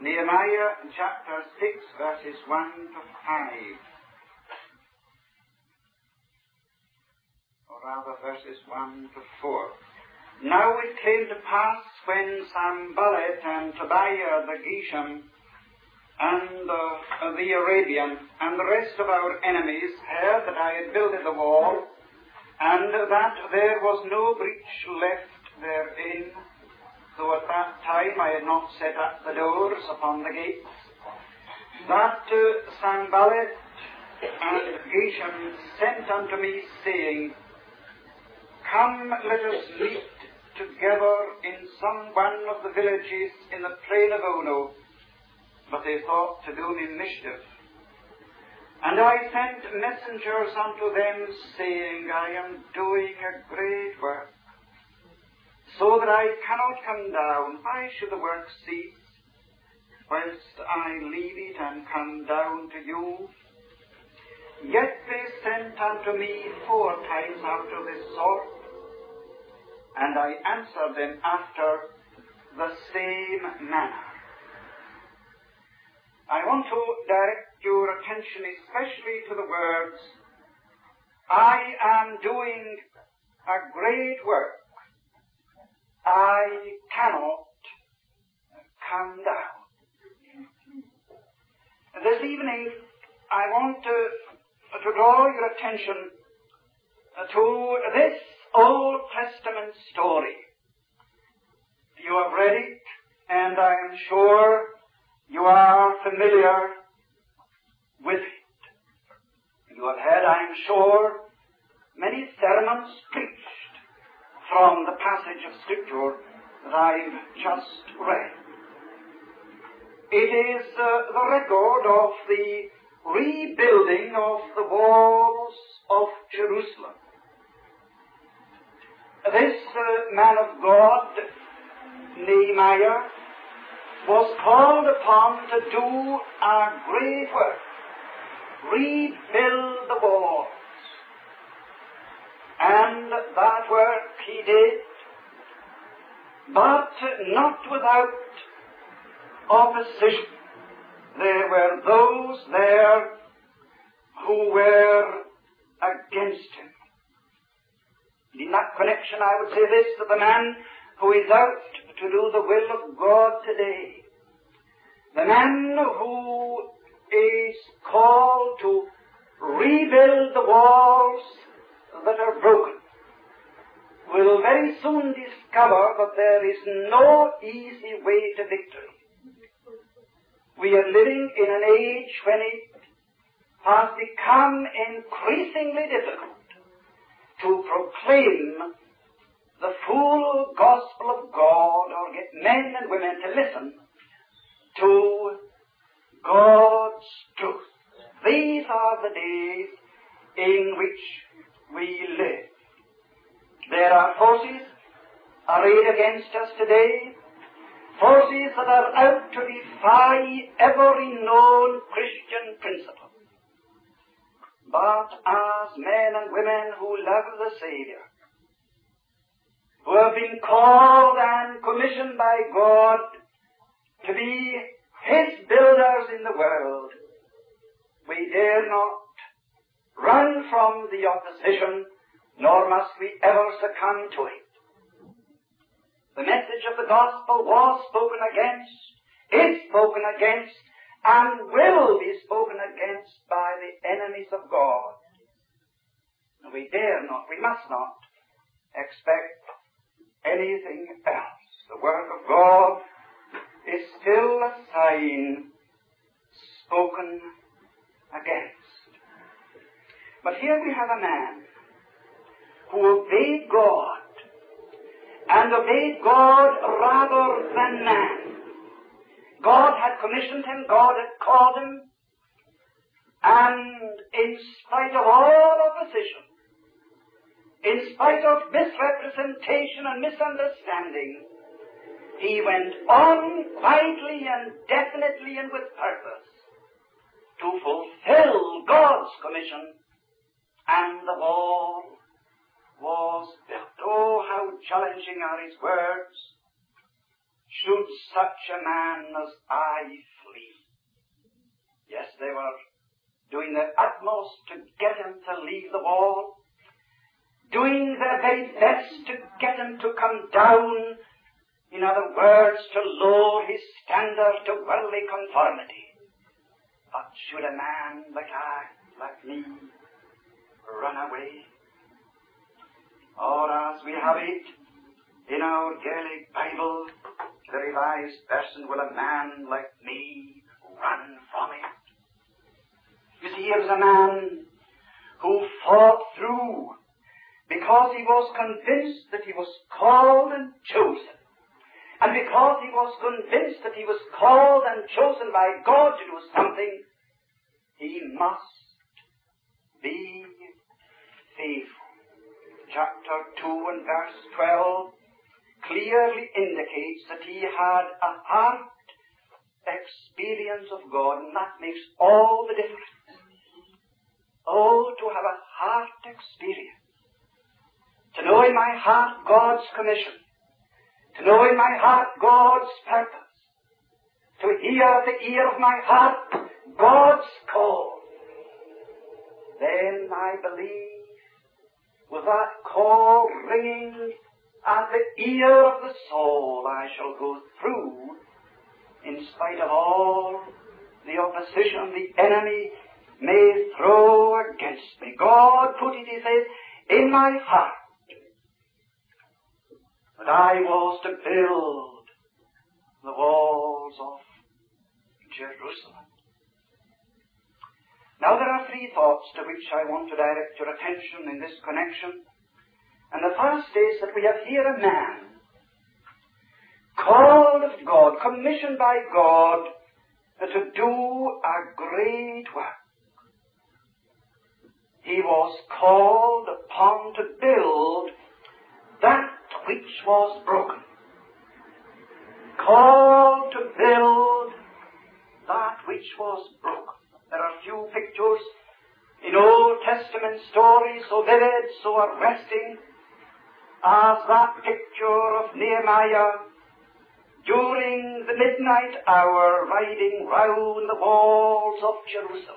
Nehemiah chapter 6, verses 1 to 5. Or rather, verses 1 to 4. Now it came to pass when Sanballat and Tobiah the Geshem and the Arabian and the rest of our enemies heard that I had builded the wall, and that there was no breach left therein, though at that time I had not set up the doors upon the gates, that Sanballat and Geshem sent unto me, saying, Come, let us meet together in some one of the villages in the plain of Ono. But they thought to do me mischief. And I sent messengers unto them, saying, I am doing a great work, so that I cannot come down. Why should the work cease, whilst I leave it and come down to you? Yet they sent unto me 4 times after this sort, and I answered them after the same manner. I want to direct your attention especially to the words, I am doing a great work. I cannot come down. This evening, I want to draw your attention to this Old Testament story. You have read it, and I am sure you are familiar with it. You have heard, I am sure, many sermons preached from the passage of Scripture that I've just read. It is the record of the rebuilding of the walls of Jerusalem. This man of God, Nehemiah, was called upon to do a great work, rebuild the walls. And that work he did, but not without opposition. There were those there who were against him. In that connection, I would say this to the man who is out to do the will of God today. The man who is called to rebuild the walls that are broken will very soon discover that there is no easy way to victory. We are living in an age when it has become increasingly difficult to proclaim the full gospel of God, or get men and women to listen to God's truth. These are the days in which we live. There are forces arrayed against us today, forces that are out to defy every known Christian principle. But as men and women who love the Savior, who have been called and commissioned by God to be His builders in the world, we dare not run from the opposition, nor must we ever succumb to it. The message of the gospel was spoken against, is spoken against, and will be spoken against by the enemies of God. We dare not, we must not expect anything else. The work of God is still a sign spoken against. But here we have a man who obeyed God, and obeyed God rather than man. God had commissioned him, God had called him, and in spite of all opposition, in spite of misrepresentation and misunderstanding, he went on quietly and definitely and with purpose to fulfill God's commission, and the wall was built. Oh, how challenging are his words. should such a man as I flee? Yes, they were doing their utmost to get him to leave the wall, doing their very best to get him to come down, in other words, to lower his standard to worldly conformity. But should a man like me, run away? Or as we have it in our Gaelic Bible, the Revised Version, will a man like me run from it? You see, here was a man who fought through because he was convinced that he was called and chosen. And because he was convinced that he was called and chosen by God to do something, he must be faithful. Chapter 2 and verse 12 clearly indicates that he had a heart experience of God, and that makes all the difference. Oh, to have a heart experience. To know in my heart God's commission. To know in my heart God's purpose. To hear at the ear of my heart God's call. Then I believe, with that call ringing at the ear of the soul, I shall go through in spite of all the opposition the enemy may throw against me. God put it, he says, in my heart that I was to build the walls of Jerusalem. Now there are three thoughts to which I want to direct your attention in this connection. And the first is that we have here a man called of God, commissioned by God to do a great work. He was called upon to build that which was broken. Called to build that which was broken. There are few pictures in Old Testament stories so vivid, so arresting, as that picture of Nehemiah during the midnight hour riding round the walls of Jerusalem.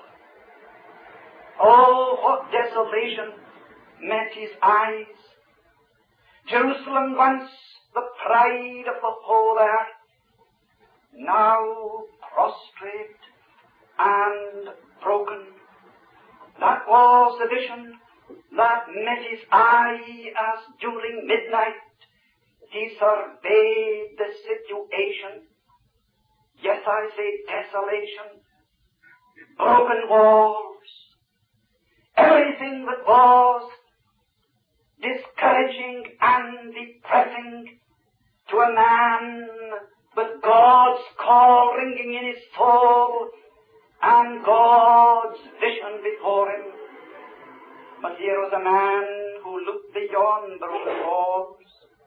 Oh, what desolation met his eyes. Jerusalem, once the pride of the whole earth, now prostrate and broken. That was the vision that met his eye as during midnight he surveyed the situation. Yes, I say desolation, broken walls, everything that was discouraging and depressing to a man with God's call ringing in his soul and God's vision before him. But here was a man who looked beyond the walls,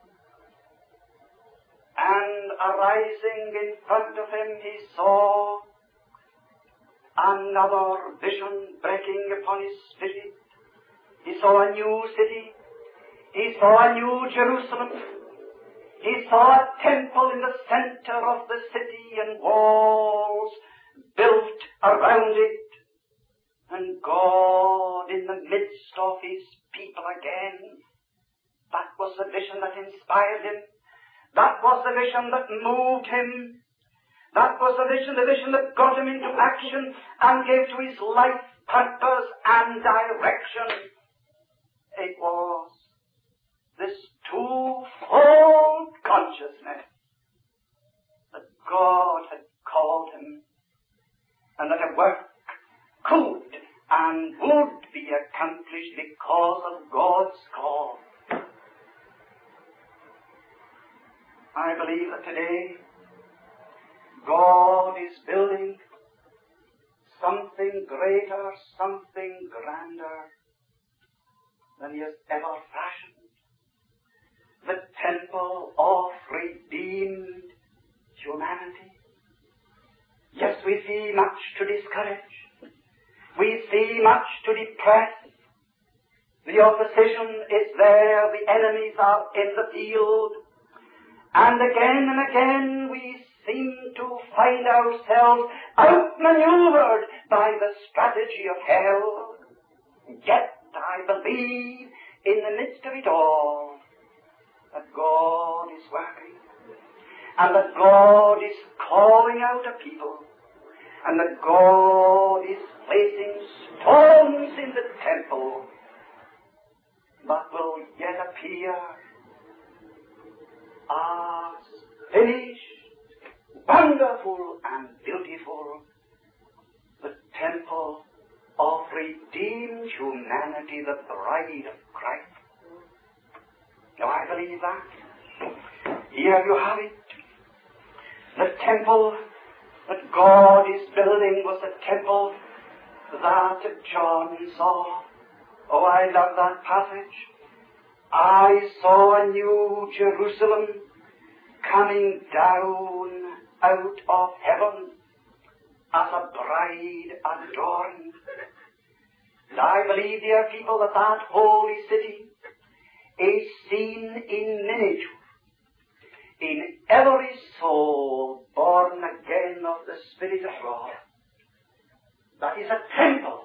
and arising in front of him he saw another vision breaking upon his spirit. He saw a new city. He saw a new Jerusalem. He saw a temple in the center of the city and walls built around it. And God in the midst of his people again. That was the vision that inspired him. That was the vision that moved him. That was the vision that got him into action and gave to his life purpose and direction. It was this twofold consciousness that God had called him and that a work could and would be accomplished because of God's call. I believe that today God is building something greater, something grander than he has ever fashioned. The temple of redeemed humanity. Yes, we see much to discourage. We see much to depress. The opposition is there. The enemies are in the field. And again we seem to find ourselves outmaneuvered by the strategy of hell. Yet I believe in the midst of it all that God is working, and that God is calling out a people, and that God is placing stones in the temple that will yet appear as finished, wonderful and beautiful, the temple of redeemed humanity, the bride of Christ. Now I believe that. Here you have it. The temple that God is building was the temple that John saw. Oh, I love that passage. I saw a new Jerusalem coming down out of heaven as a bride adorned. And I believe, dear people, that that holy city is seen in miniature in every soul born again of the Spirit of God. That is a temple,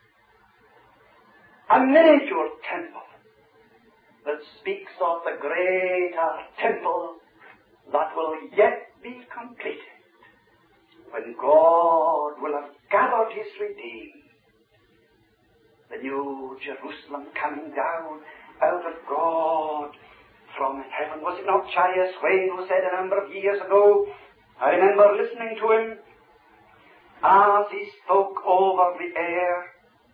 a miniature temple, that speaks of the greater temple that will yet be completed when God will have gathered His redeemed. The new Jerusalem coming down out of God from heaven. Was it not Charles Swain who said a number of years ago, I remember listening to him as he spoke over the air,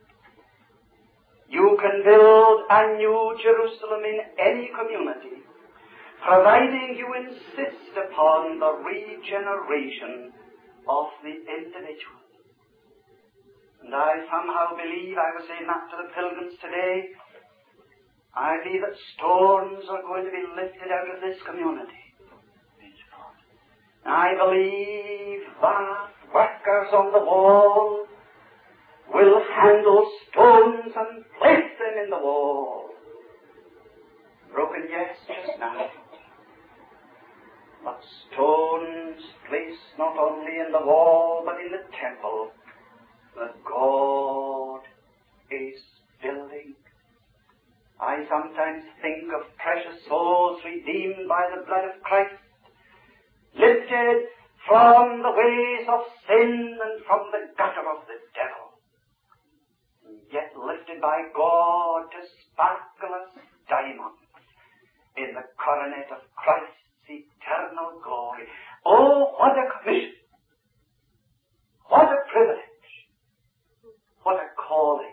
you can build a new Jerusalem in any community, providing you insist upon the regeneration of the individual. And I somehow believe, I was saying that to the pilgrims today, I believe that stones are going to be lifted out of this community. I believe that workers on the wall will handle stones and place them in the wall. Broken, yes, just now. But stones placed not only in the wall, but in the temple that God is building. I sometimes think of precious souls redeemed by the blood of Christ, lifted from the ways of sin and from the gutter of the devil, yet lifted by God to sparkle as diamonds in the coronet of Christ's eternal glory. Oh, what a commission! What a privilege! What a calling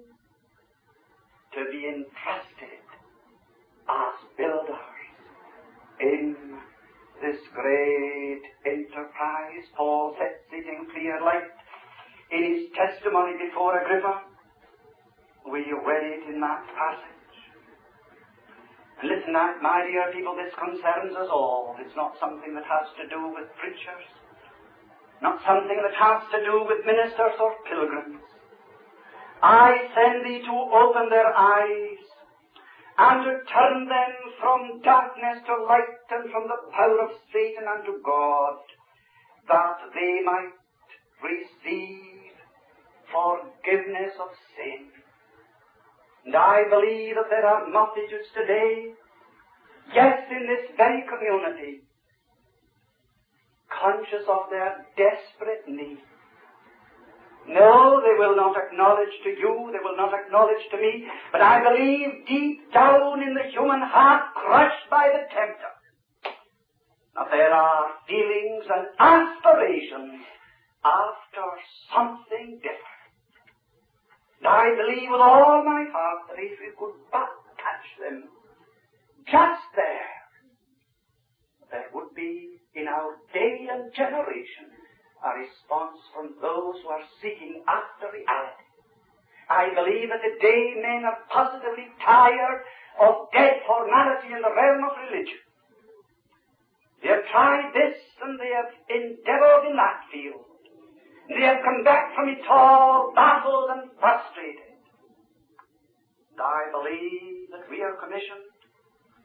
to be entrusted as builders in this great enterprise. Paul sets it in clear light in his testimony before Agrippa. We read it in that passage. And listen, my dear people, this concerns us all. It's not something that has to do with preachers, not something that has to do with ministers or pilgrims. I send thee to open their eyes and to turn them from darkness to light and from the power of Satan unto God, that they might receive forgiveness of sin. And I believe that there are multitudes today, yes, in this very community, conscious of their desperate need. No, they will not acknowledge to you, they will not acknowledge to me, but I believe deep down in the human heart, crushed by the tempter, that there are feelings and aspirations after something different. And I believe with all my heart that if we could but catch them just there would be in our day and generation a response from those who are seeking after reality. I believe that today men are positively tired of dead formality in the realm of religion. They have tried this and they have endeavored in that field. They have come back from it all baffled and frustrated. And I believe that we are commissioned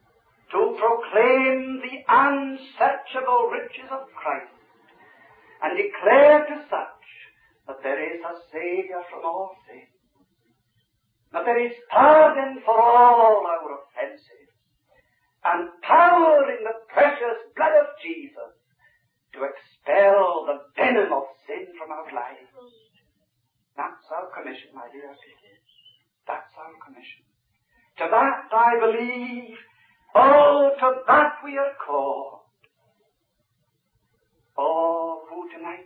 to proclaim the unsearchable riches of Christ and declare to such that there is a Saviour from all sin, that there is pardon for all our offences, and power in the precious blood of Jesus to expel the venom of sin from our lives. That's our commission, my dear people. That's our commission. To that I believe, to that we are called. All who tonight,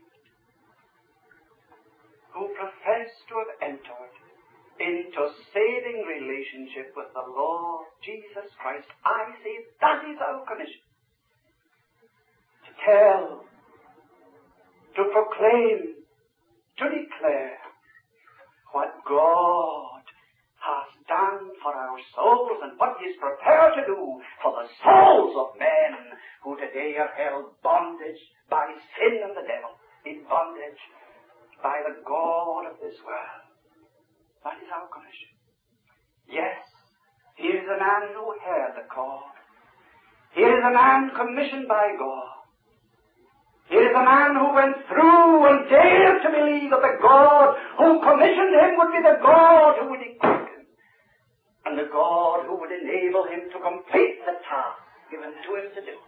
who profess to have entered into saving relationship with the Lord Jesus Christ, I say that is our commission. To tell, to proclaim, to declare what God has done for our souls and what He is prepared to do for the souls of men who today are held bondage by sin and the devil, in bondage by the God of this world. That is our commission. Yes, here is a man who heard the call. Here is a man commissioned by God. Here is a man who went through and dared to believe that the God who commissioned him would be the God who would equip him, and the God who would enable him to complete the task given to him to do.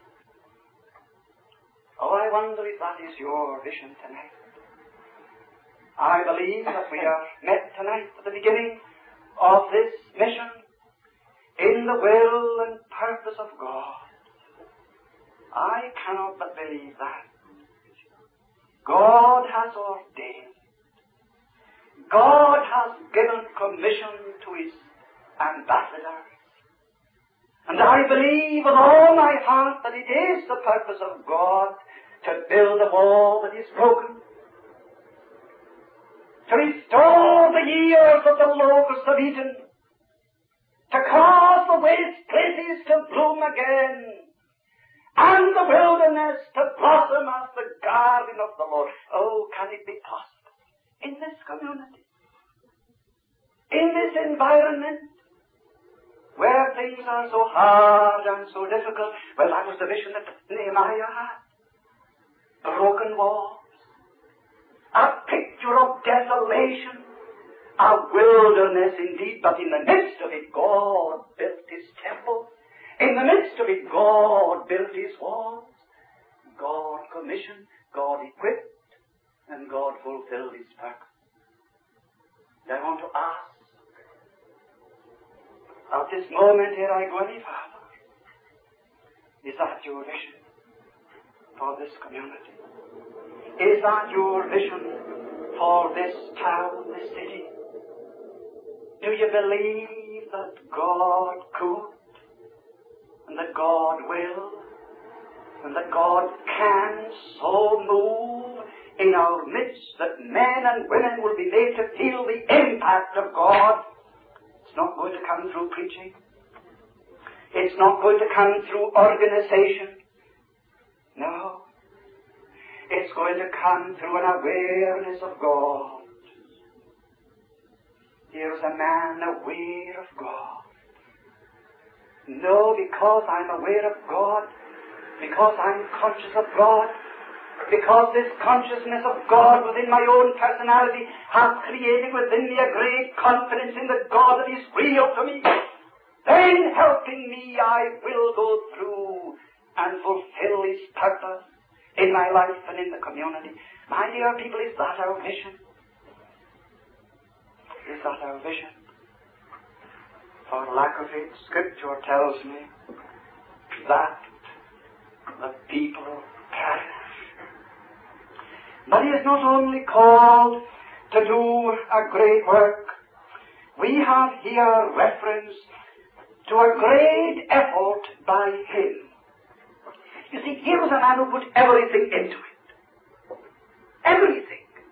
Oh, I wonder if that is your vision tonight. I believe that we are met tonight at the beginning of this mission in the will and purpose of God. I cannot but believe that. God has ordained. God has given commission to His ambassadors. And I believe with all my heart that it is the purpose of God to build a wall that is broken, to restore the years of the locusts of Eden, to cause the waste places to bloom again, and the wilderness to blossom as the garden of the Lord. Oh, can it be possible in this community, in this environment, where things are so hard and so difficult? Well, that was the vision that Nehemiah had. Broken walls, a picture of desolation, a wilderness indeed, but in the midst of it, God built His temple. In the midst of it, God built His walls. God commissioned, God equipped, and God fulfilled His purpose. And I want to ask, at this moment here I go any further. Is that your vision for this community? Is that your vision for this town, this city? Do you believe that God could, and that God will, and that God can so move in our midst that men and women will be made to feel the impact of God? It's not going to come through preaching. It's not going to come through organization. No. It's going to come through an awareness of God. Here's a man aware of God. No, because I'm aware of God, because I'm conscious of God, because this consciousness of God within my own personality has created within me a great confidence in the God that is real to me, then helping me I will go through and fulfill His purpose in my life and in the community. My dear people, is that our vision? Is that our vision? For lack of it, Scripture tells me that the people perish. But He is not only called to do a great work. We have here reference to a great effort by Him. You see, here was a man who put everything into it. Everything.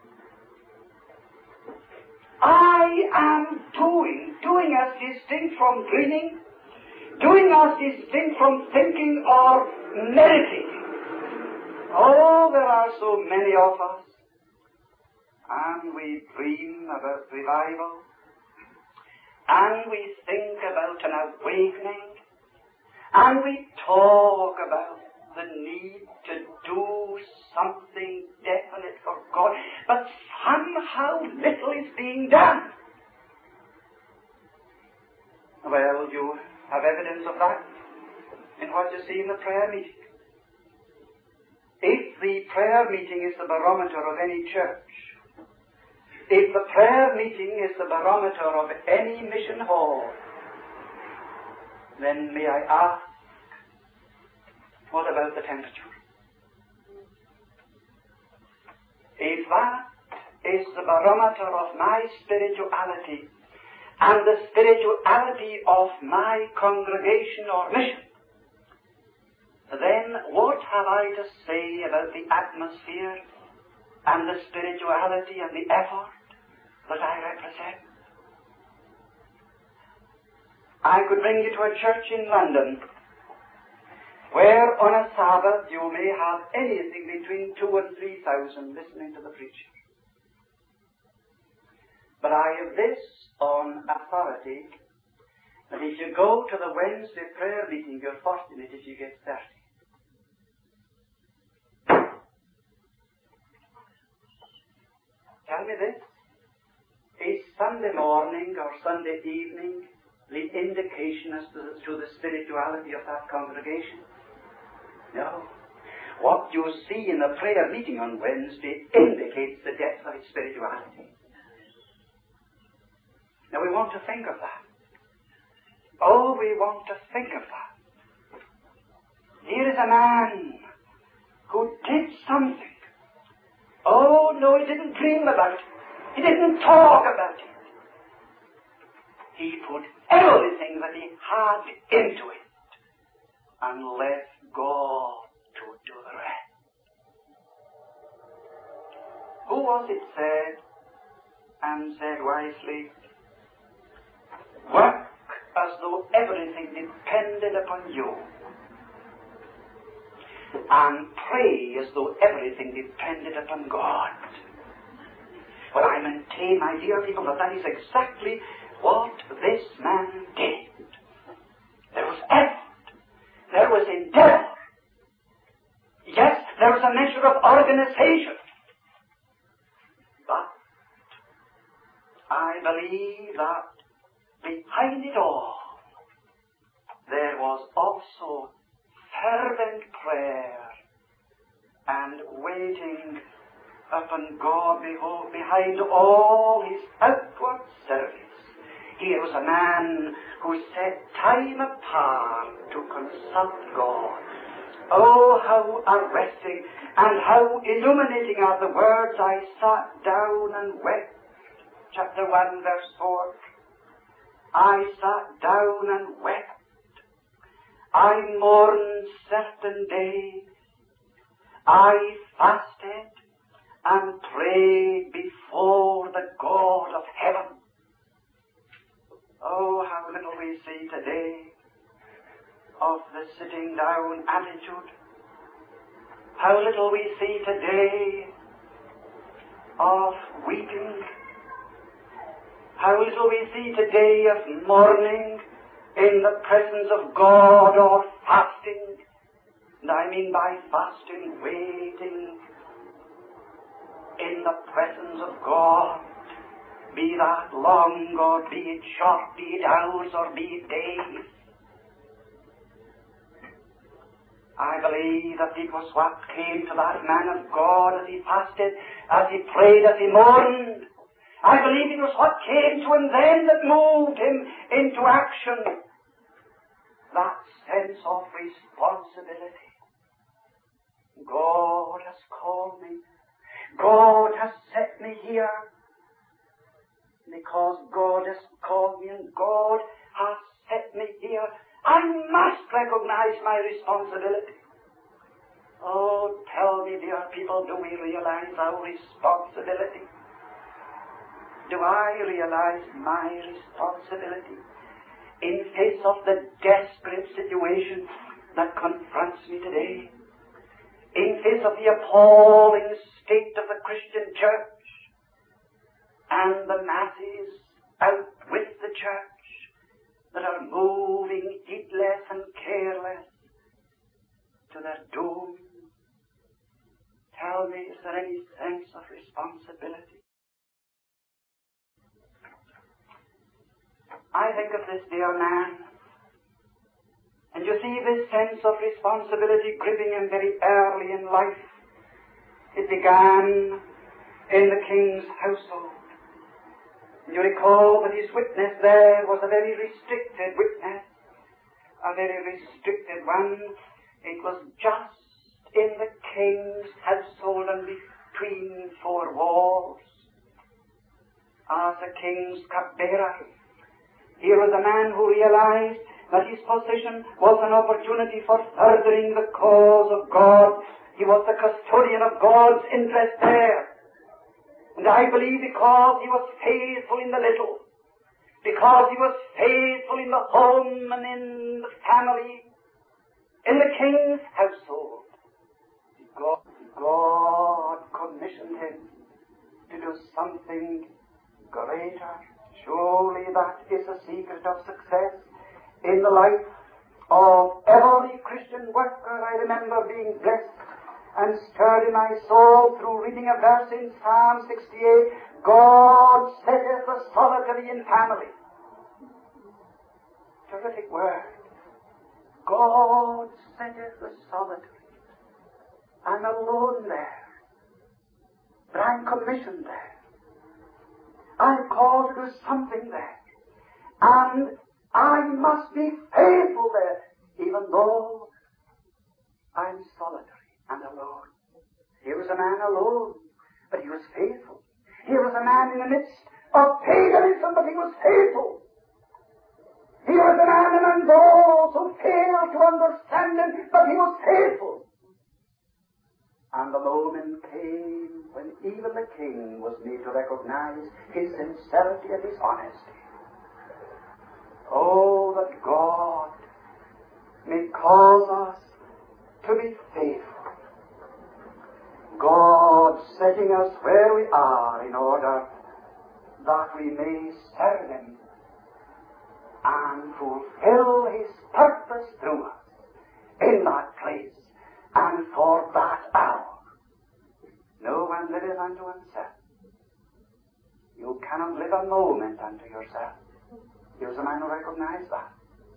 I am doing as distinct from dreaming, doing as distinct from thinking or meditating. Oh, there are so many of us, and we dream about revival, and we think about an awakening, And we talk about the need to do something definite for God, but somehow little is being done. Well, you have evidence of that in what you see in the prayer meeting. If the prayer meeting is the barometer of any church, if the prayer meeting is the barometer of any mission hall, then may I ask, what about the temperature? If that is the barometer of my spirituality and the spirituality of my congregation or mission, then what have I to say about the atmosphere and the spirituality and the effort that I represent? I could bring you to a church in London where on a Sabbath you may have anything between 2,000 and 3,000 listening to the preacher. But I have this on authority, that if you go to the Wednesday prayer meeting, you're fortunate if you get 30. Tell me this. Is Sunday morning or Sunday evening the indication as to the spirituality of that congregation? No. What you see in the prayer meeting on Wednesday indicates the depth of its spirituality. Now we want to think of that. Oh, we want to think of that. Here is a man who did something. Oh, no, he didn't dream about it. He didn't talk about it. He put everything that he had into it and left God to do the rest. Who was it said, and said wisely, work as though everything depended upon you, and pray as though everything depended upon God. Well, I maintain, my dear people, that that is exactly what this man did. There was effort. There was endeavor. Yes, there was a measure of organization. But I believe that behind it all, there was also fervent prayer and waiting upon God. Behold, behind all his outward service, here was a man who set time apart to consult God. Oh, how arresting and how illuminating are the words, I sat down and wept. Chapter 1, verse 4. I sat down and wept. I mourned certain days. I fasted and prayed before the God of heaven. Oh, how little we see today of the sitting down attitude. How little we see today of weeping. How little we see today of mourning in the presence of God, or fasting. And I mean by fasting, waiting in the presence of God, be that long or be it short, be it hours or be it days. I believe that it was what came to that man of God as he fasted, as he prayed, as he mourned. I believe it was what came to him then that moved him into action. That sense of responsibility. God has called me. God has set me here. Because God has called me and God has set me here, I must recognize my responsibility. Oh, tell me, dear people, do we realize our responsibility? Do I realize my responsibility in face of the desperate situation that confronts me today? In face of the appalling state of the Christian church and the masses out with the church, that are moving heedless and careless to their doom. Tell me, is there any sense of responsibility? I think of this dear man, and you see this sense of responsibility gripping him very early in life. It began in the king's household. You recall that his witness there was a very restricted witness, a very restricted one. It was just in the king's household and between four walls. As a king's cupbearer, here was a man who realized that his position was an opportunity for furthering the cause of God. He was the custodian of God's interest there. And I believe because he was faithful in the little, because he was faithful in the home and in the family, in the king's household, God commissioned him to do something greater. Surely that is the secret of success in the life of every Christian worker. I remember being blessed and stirred in my soul through reading a verse in Psalm 68, God setteth the solitary in family. Terrific word. God setteth the solitary. I'm alone there, but I'm commissioned there. I'm called to do something there. And I must be faithful there, even though I'm solitary and alone. Here was a man alone, but he was faithful. Here was a man in the midst of paganism, but he was faithful. Here was a man among those who failed to understand him, but he was faithful. And the moment came when even the king was made to recognize his sincerity and his honesty. Oh, that God may cause us to be faithful. God setting us where we are in order that we may serve Him and fulfill His purpose through us in that place and for that hour. No one liveth unto himself. You cannot live a moment unto yourself. Here's a man who recognized that.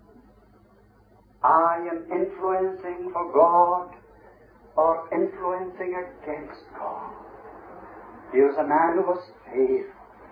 I am influencing for God or influencing against God. Here's a man who was faithful.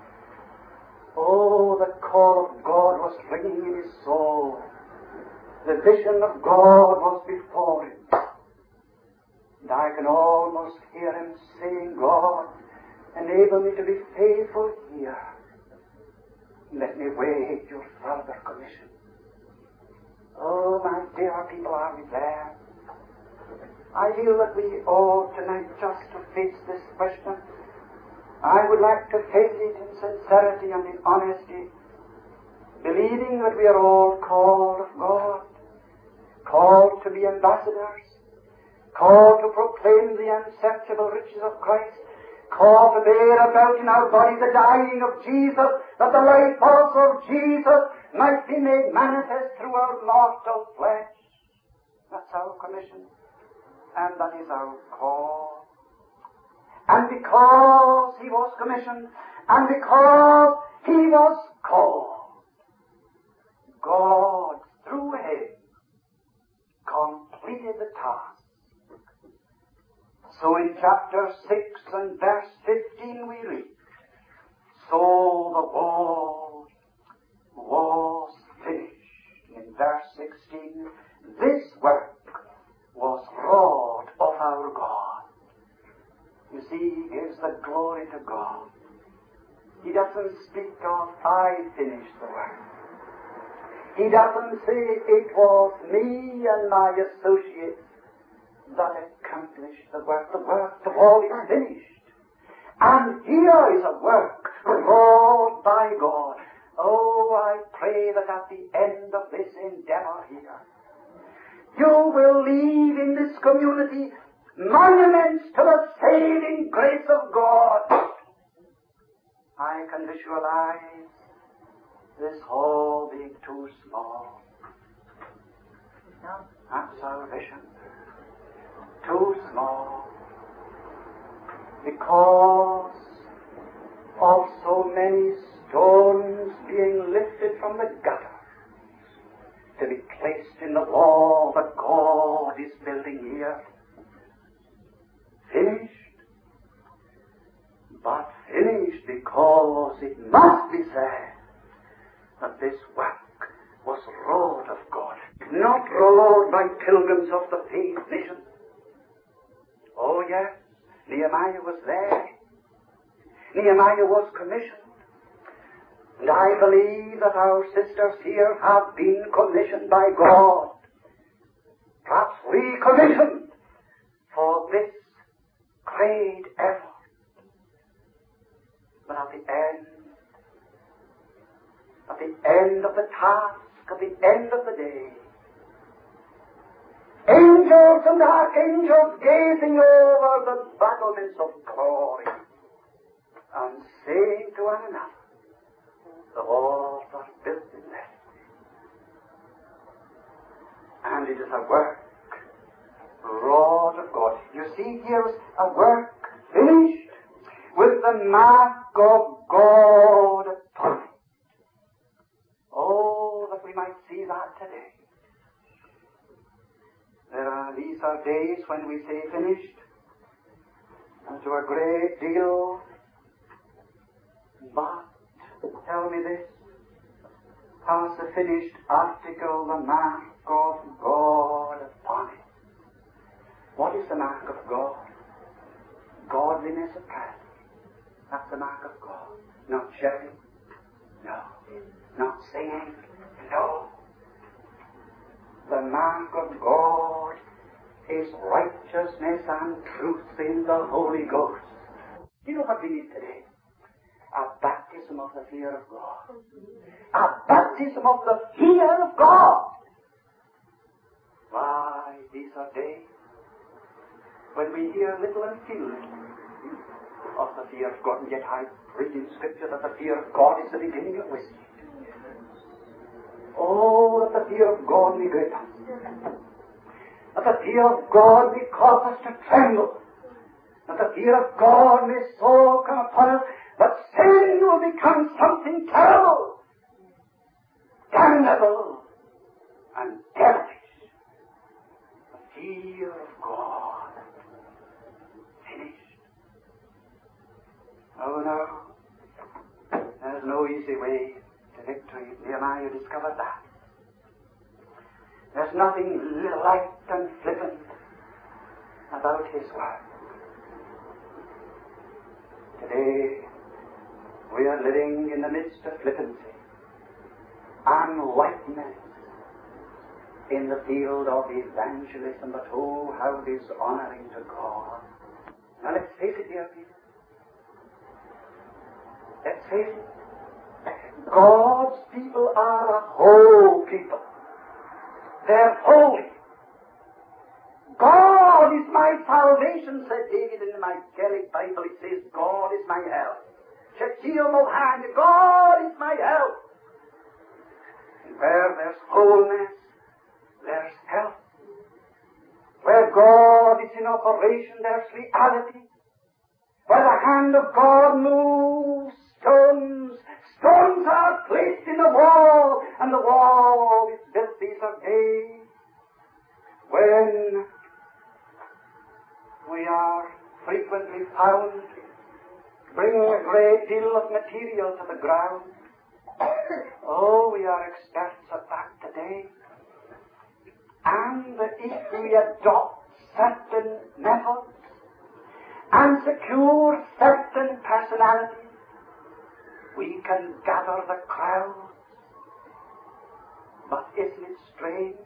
Oh, the call of God was ringing in his soul. The vision of God was before him. And I can almost hear him saying, God, enable me to be faithful here. Let me wait your further commission. Oh, my dear people, are we there? I feel that we ought tonight just to face this question. I would like to face it in sincerity and in honesty, believing that we are all called of God, called to be ambassadors, called to proclaim the unsearchable riches of Christ, called to bear about in our body the dying of Jesus, that the life also of Jesus might be made manifest through our mortal flesh. That's our commission, and that is our call. And because He was commissioned, and because He was called, God, through Him, completed the task. So in chapter 6 and verse 15 we read, so the wall was finished. In verse 16, this work was wrought of our God. You see, He gives the glory to God. He doesn't speak of, I finished the work. He doesn't say, it was me and my associates that accomplished the work. The work of all is finished. And here is a work wrought by God. Oh, I pray that at the end of this endeavor here, you will leave in this community monuments to the saving grace of God. I can visualize this hall being too small. That's our vision. Too small. Because of so many stones being lifted from the gutter to be placed in the wall that God is building here. Finished. But finished because it must be said that this work was wrought of God, not wrought by pilgrims of the faith nation. Oh yes, Nehemiah was there. Nehemiah was commissioned. And I believe that our sisters here have been commissioned by God. Perhaps recommissioned for this great effort. But at the end of the task, at the end of the day, angels and archangels gazing over the battlements of glory and saying to one another, the walls are built in this. And it is a work wrought of God. You see, here is a work finished with the mark of God upon it. Oh, that we might see that today. These are days when we say finished, and to a great deal, but tell me this, has the finished article the mark of God upon it? What is the mark of God? Godliness of character. That's the mark of God. Not shouting. No. Not singing. No. The mark of God is righteousness and truth in the Holy Ghost. You know what we need today? A baptism of the fear of God. A baptism of the fear of God. Why, these are days when we hear little and feel little of the fear of God, and yet I read in Scripture that the fear of God is the beginning of wisdom. Oh, that the fear of God may grip us. That the fear of God may cause us to tremble. That the fear of God may so come upon us that sin will become something terrible, damnable, and devilish. The fear of God. Finished. Oh no. There's no easy way to victory. Nehemiah discovered that. There's nothing light and flippant about his work. Today, we are living in the midst of flippancy and lightness in the field of evangelism, but oh, how dishonoring to God. Now let's face it, dear people. Let's face it. God's people are a whole people. They're holy. God is my salvation, said David in my Gaelic Bible. It says, God is my help. Shechiel Mohan, God is my help. And where there's wholeness, there's help. Where God is in operation, there's reality. Where the hand of God moves, stones are placed in the wall, and the wall is built. These are days when we are frequently found bringing a great deal of material to the ground. Oh, we are experts at that today. And if we adopt certain methods and secure certain personalities, we can gather the crowd. But isn't it strange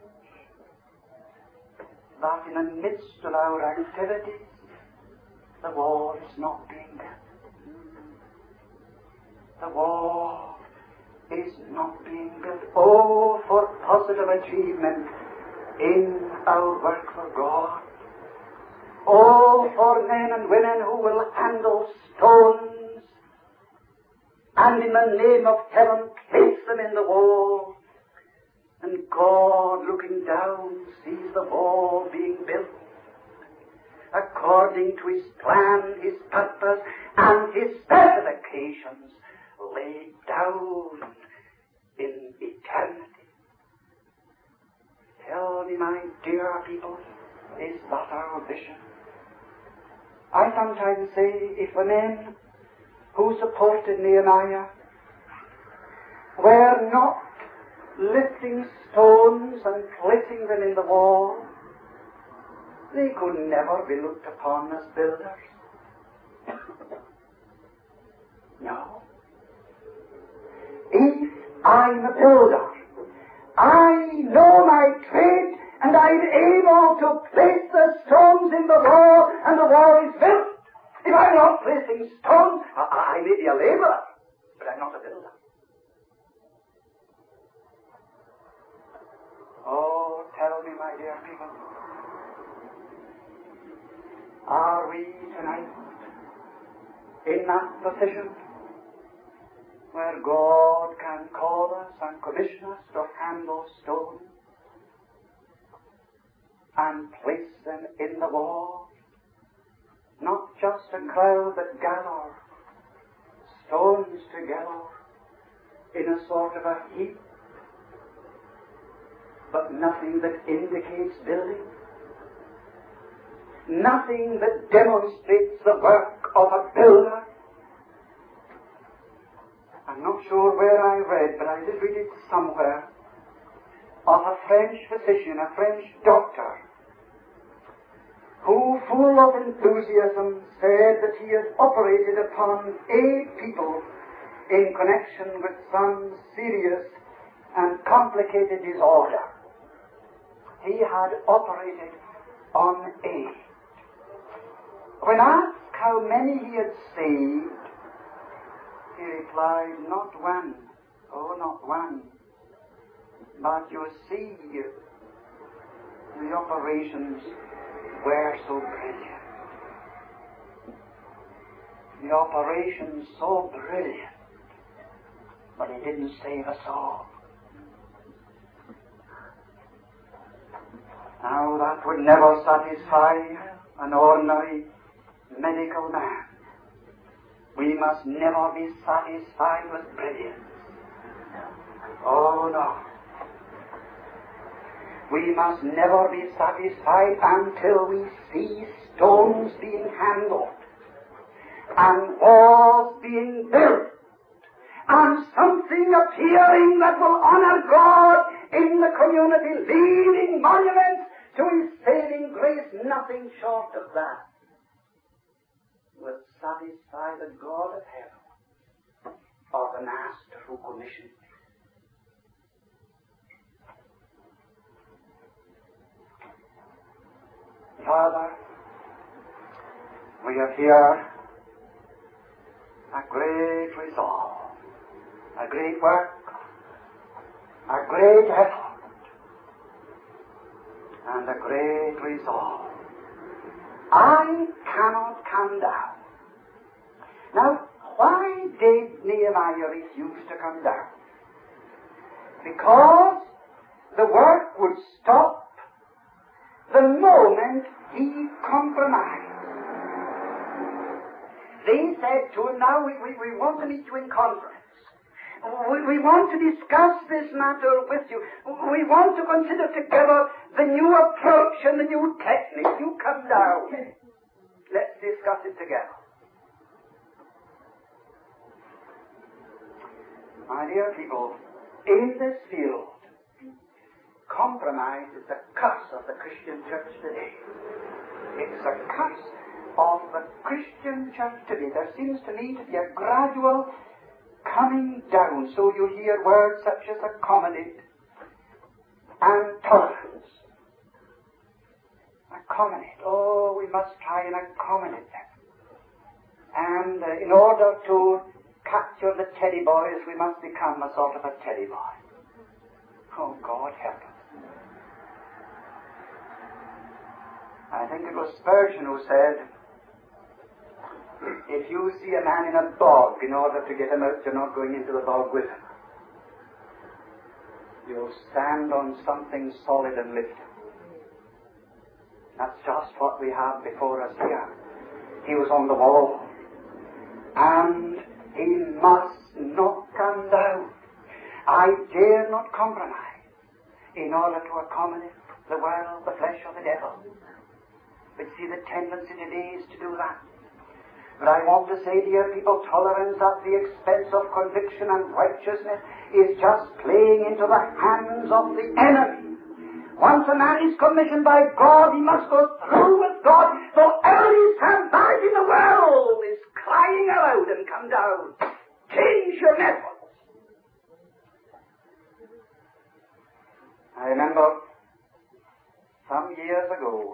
that in the midst of our activities, the wall is not being built? The wall is not being built. Oh, for positive achievement in our work for God. Oh, for men and women who will handle stones and in the name of heaven place them in the wall. And God, looking down, sees the wall being built according to His plan, His purpose, and His specifications laid down in eternity. Tell me, my dear people, is that our vision? I sometimes say, if the men who supported Nehemiah were not lifting stones and placing them in the wall, they could never be looked upon as builders. No. If I'm a builder, I know my trade, and I'm able to place the stones in the wall, and the wall is built. If I'm not placing stones, I may be a laborer, but I'm not a builder. Oh, tell me, my dear people, are we tonight in that position where God can call us and commission us to handle stones and place them in the wall? Not just a crowd that gather stones together in a sort of a heap, but nothing that indicates building, nothing that demonstrates the work of a builder. I'm not sure where I read, but I did read it somewhere, of a French physician, a French doctor, who, full of enthusiasm, said that he had operated upon 8 people in connection with some serious and complicated disorder. He had operated on 8. When asked how many he had saved, he replied, not one. Oh, not one. But you see, the operations were so brilliant. The operations so brilliant. But he didn't save a soul. Now that would never satisfy an ordinary medical man. We must never be satisfied with brilliance. Oh no. We must never be satisfied until we see stones being handled and walls being built and something appearing that will honor God in the community, leaving monuments to His saving grace. Nothing short of that will satisfy the God of heaven or the Master who commissioned me. Father, we have here a great resolve, a great work, a great effort, and a great resolve. I cannot come down. Now, why did Nehemiah refuse to come down? Because the work would stop the moment he compromised. They said to him, now we want to meet you in conference. We want to discuss this matter with you. We want to consider together the new approach and the new technique. You come down. Let's discuss it together. My dear people, in this field, compromise is the curse of the Christian church today. It's a curse of the Christian church today. There seems to me to be a gradual coming down. So you hear words such as accommodate and tolerance. Accommodate. Oh, we must try and accommodate them. And in order to capture the teddy boys, we must become a sort of a teddy boy. Oh, God help us. I think it was Spurgeon who said, if you see a man in a bog, in order to get him out, you're not going into the bog with him. you'll stand on something solid and lift him. That's just what we have before us here. He was on the wall, and he must not come down. I dare not compromise in order to accommodate the world, the flesh, or the devil. But see, the tendency today is to do that. But I want to say, dear people, tolerance at the expense of conviction and righteousness is just playing into the hands of the enemy. Once a man is commissioned by God, he must go through with God. So every somebody in the world is crying aloud and come down. Change your methods. I remember some years ago,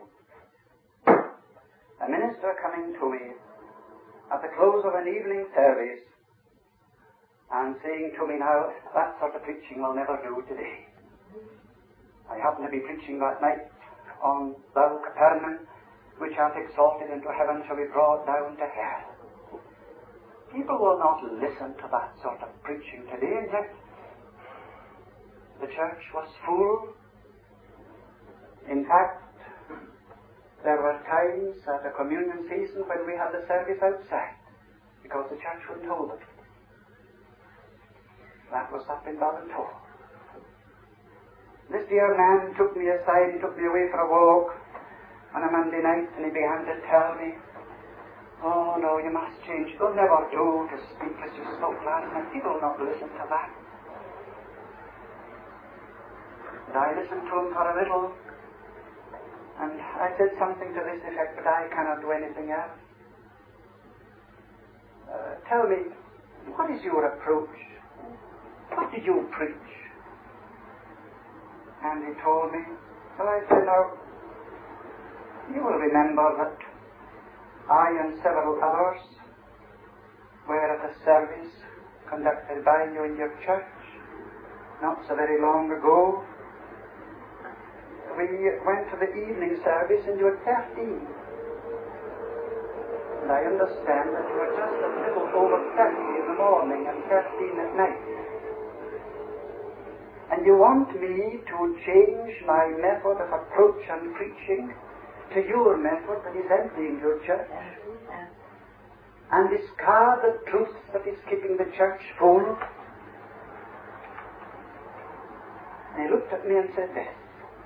a minister coming to me at the close of an evening service and saying to me, now, that sort of preaching will never do today. I happened to be preaching that night on Thou Capernaum, which art exalted into heaven shall be brought down to hell. People will not listen to that sort of preaching today, and yet the church was full. In fact, there were times at a communion season when we had the service outside because the church wouldn't hold it. That was up in Ballintor. This dear man took me aside and took me away for a walk on a Monday night, and he began to tell me, oh no, you must change. It'll never do to speak as you spoke last night. People will not listen to that. And I listened to him for a little, and I said something to this effect, but I cannot do anything else. Tell me, what is your approach? What did you preach? And he told me. So I said, now, you will remember that I and several others were at a service conducted by you in your church not so very long ago. We went to the evening service and you were 13. And I understand that you were just a little over 30 in the morning and 13 at night. And you want me to change my method of approach and preaching to your method that is emptying your church and discard the truth that is keeping the church full. And he looked at me and said this,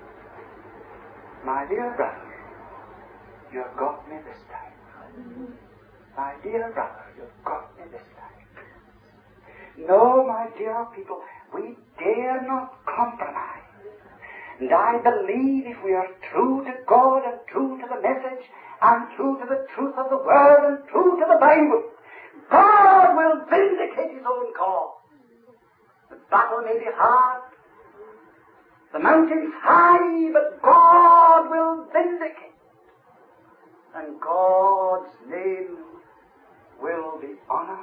my dear brother, you have got me this time. My dear brother, you have got me this time. No, my dear people, we dare not compromise. And I believe if we are true to God and true to the message and true to the truth of the Word and true to the Bible, God will vindicate His own cause. The battle may be hard, the mountains high, but God will vindicate. And God's name will be honored.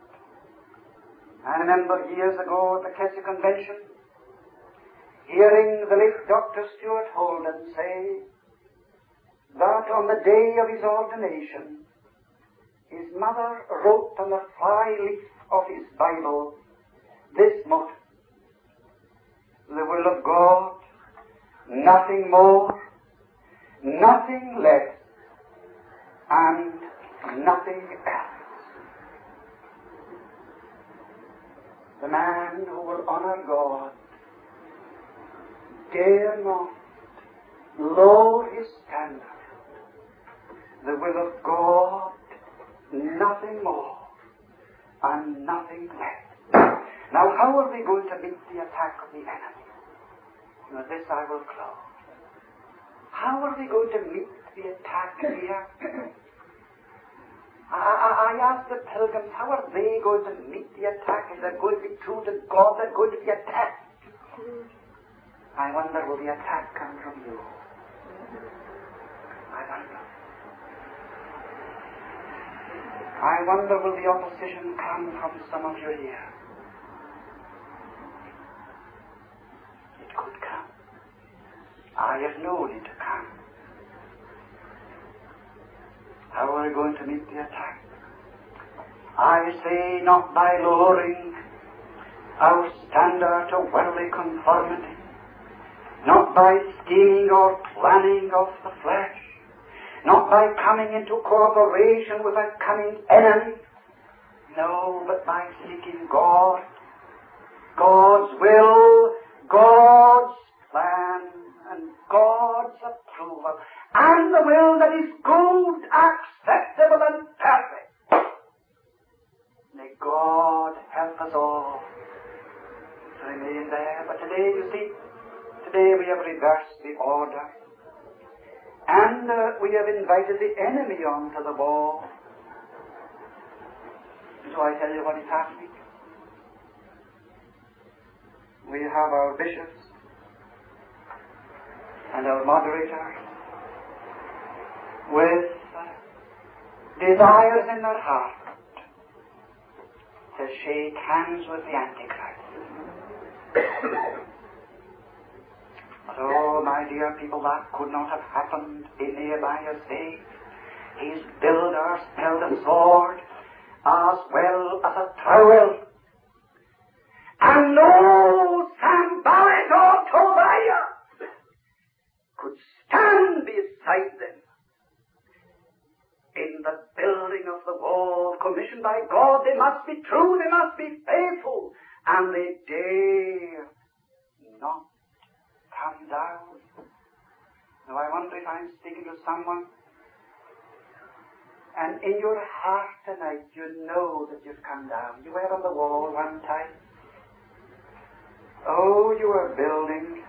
I remember years ago at the Keswick Convention, hearing the late Dr. Stuart Holden say that on the day of his ordination, his mother wrote on the fly-leaf of his Bible this motto, the will of God, nothing more, nothing less, and nothing else. The man who will honor God dare not lower his standard. The will of God, nothing more and nothing less. Now, how are we going to meet the attack of the enemy? With this I will close. How are we going to meet the attack here? I asked the pilgrims, how are they going to meet the attack? If they're going to be true to God, they're going to be attacked. I wonder, will the attack come from you? I wonder, will the opposition come from some of you here? It could come. I have known it to come. How are we going to meet the attack? I say not by lowering our standard to worldly conformity, not by scheming or planning of the flesh, not by coming into cooperation with a cunning enemy, no, but by seeking God, God's will, God's plan, and God's approval, and the will that is good, acceptable, and perfect. May God help us all to remain there. But today, you see, today we have reversed the order, and we have invited the enemy onto the wall. So I tell you what is happening. We have our bishops and our moderators with desires in their heart to shake hands with the Antichrist. But oh, my dear people, that could not have happened in Nehemiah's days. His builders held a sword as well as a trowel. And no Sanballat or Tobiah could stand beside them in the building of the wall commissioned by God. They must be true, they must be faithful, and they dare not come down. Now I wonder if I'm speaking to someone, and in your heart tonight you know that you've come down. You were on the wall one time. Oh, you were building,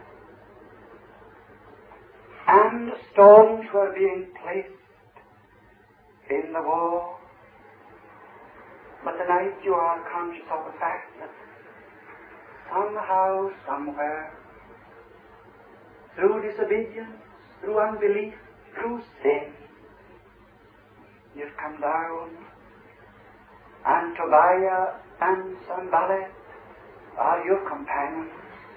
and stones were being placed in the wall. But tonight you are conscious of the fact that somehow, somewhere, through disobedience, through unbelief, through sin, you've come down, and Tobiah and Sanballat are your companions.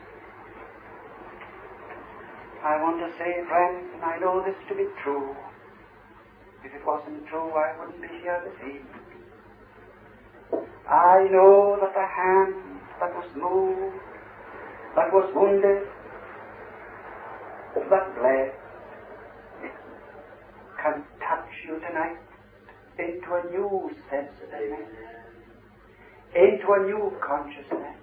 I want to say, friends, and I know this to be true. If it wasn't true, I wouldn't be here this evening. I know that the hand that was moved, that was wounded, that bled, can touch you tonight into a new sensitiveness, into a new consciousness,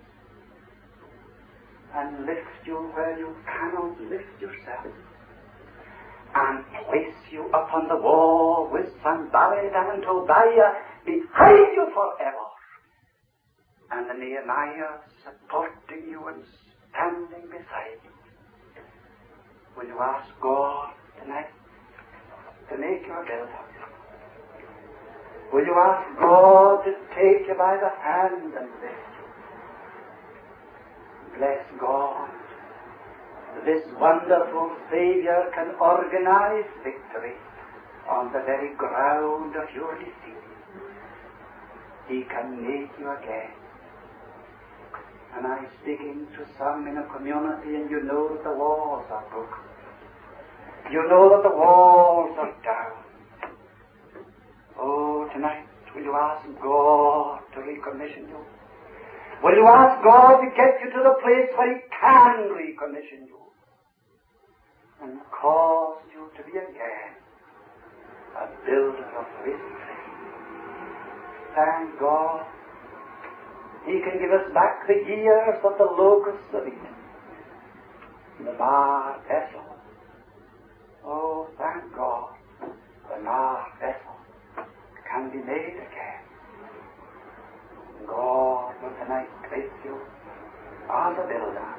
and lift you where you cannot lift yourself, and place you upon the wall with Sanballat and Tobiah behind you forever, and the Nehemiah supporting you and standing beside you. Will you ask God tonight to make you a builder? Will you ask God to take you by the hand and lift you? Bless God. This wonderful Savior can organize victory on the very ground of your defeat. He can make you again. And I'm speaking to some in a community, and you know that the walls are broken. You know that the walls are down. Oh, tonight, will you ask God to recommission you? Will you ask God to get you to the place where He can recommission you and cause you to be again a builder of His faith? Thank God. He can give us back the years of the locusts of Eden, the marred vessel. Oh, thank God, the marred vessel can be made again. God will tonight place you as a builder.